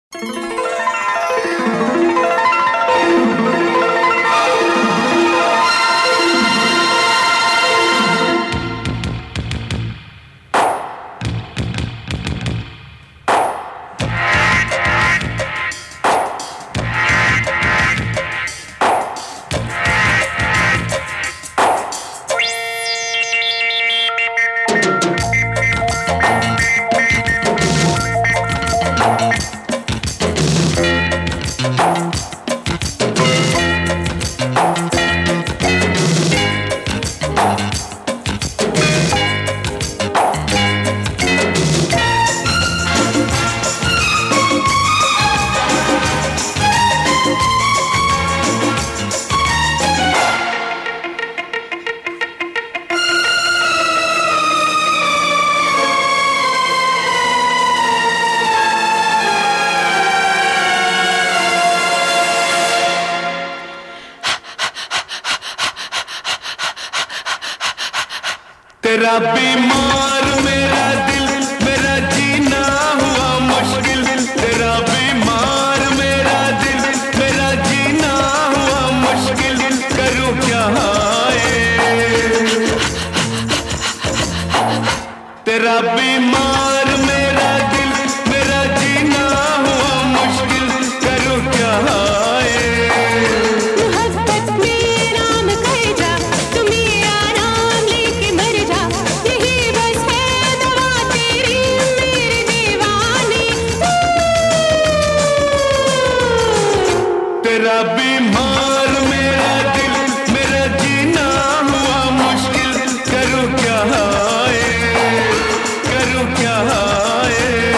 तेरा बीमार मेरा दिल, मेरा जीना हुआ मुश्किल। तेरा बीमार मेरा दिल, मेरा जीना हुआ मुश्किल। करूं क्या हाय, तेरा बीमार मेरा दिल, मेरा जीना हुआ मुश्किल। करूं क्या हाय, तेरा बीमार मेरा दिल, मेरा जीना हुआ मुश्किल। करूं क्या हाय, करूं क्या हाय।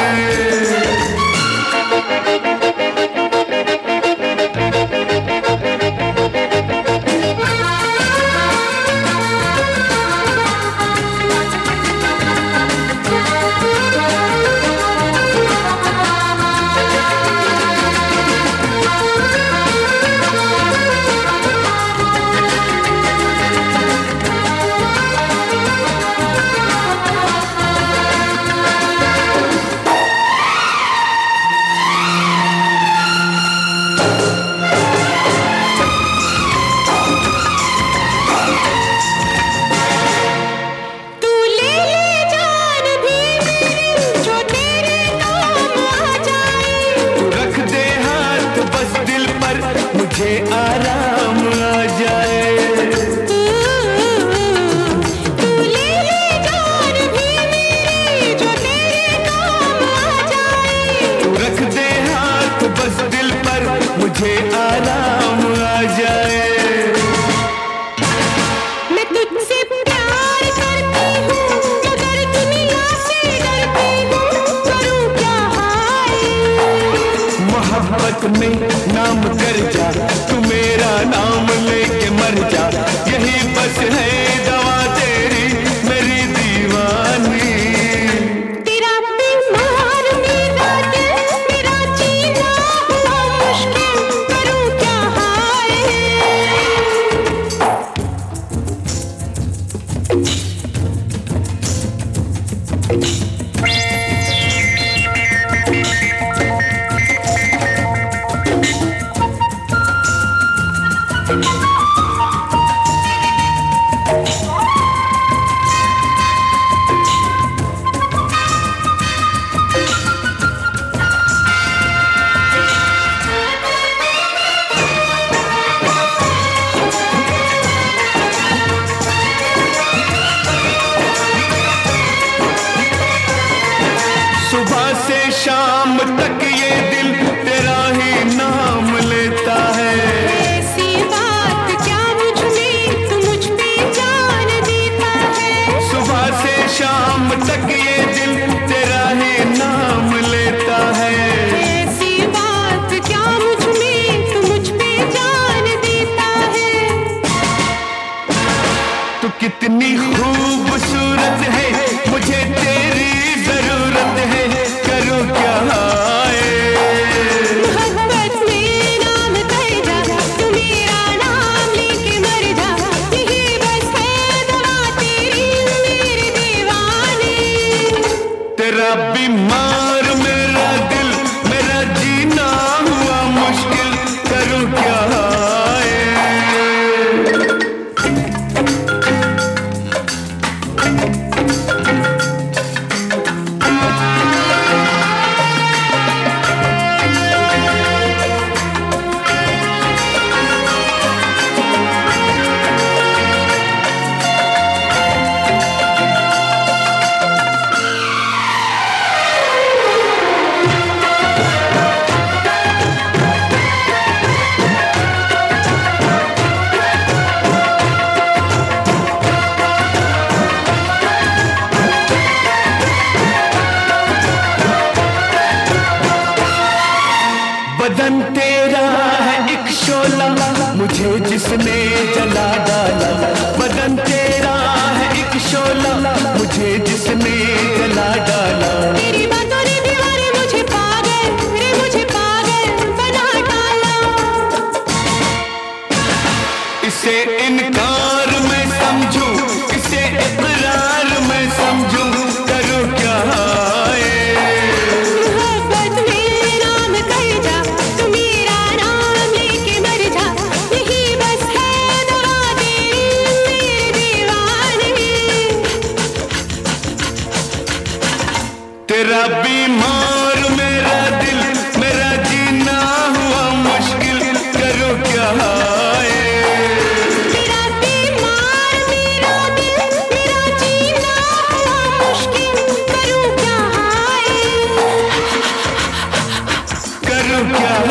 मुझे आराम आ जाए, तू ले जान भी मेरी जो तेरे काम आ जाए। तू रख दे हाथ बस दिल पर, मुझे आराम आ जाए। मैं तुझसे प्यार करती हूँ, मगर दुनिया से डरती हूँ। करूँ क्या हाय, मोहब्बत में नाम कर जा, तू मेरा नाम लेके मर जा। यही बस है दवा तेरी मेरी दीवानी। तेरा बीमार मेरा दिल, मेरा जीना हुआ मुश्किल। करूँ क्या हाय, सुबह से शाम तक ये दिल तेरा ही नाम लेता है। ऐसी बात क्या मुझ में, तू मुझ पे जान देता है। सुबह से शाम तक ये दिल तेरा ही नाम लेता है। ऐसी बात क्या मुझ में, तू मुझ पे जान देता है। तू कितनी खूबसूरत है, मुझे तेरी जरूरत है। करूं क्या हाय, बदन तेरा है एक शोला, मुझे जिसने जला डाला। बदन तेरा है एक शोला, मुझे जिसने जला डाला। तेरी बातों ने दीवारे मुझे पागल, रे मुझे पागल बना डाला। इसे इनकार मैं समझूं, इसे इकरार मैं समझूं, करूं क्या हाय। मोहब्बत में नाम कर जा, तू मेरा नाम लेके मर जा। यही बस है दवा तेरी मेरे दीवाने। तेरा बीमार मेरा दिल, मेरा जीना हुआ मुश्किल, करूं क्या हाय। तेरा बीमार मेरा दिल, मेरा जीना हुआ मुश्किल, करूं क्या हाय। करूं क्या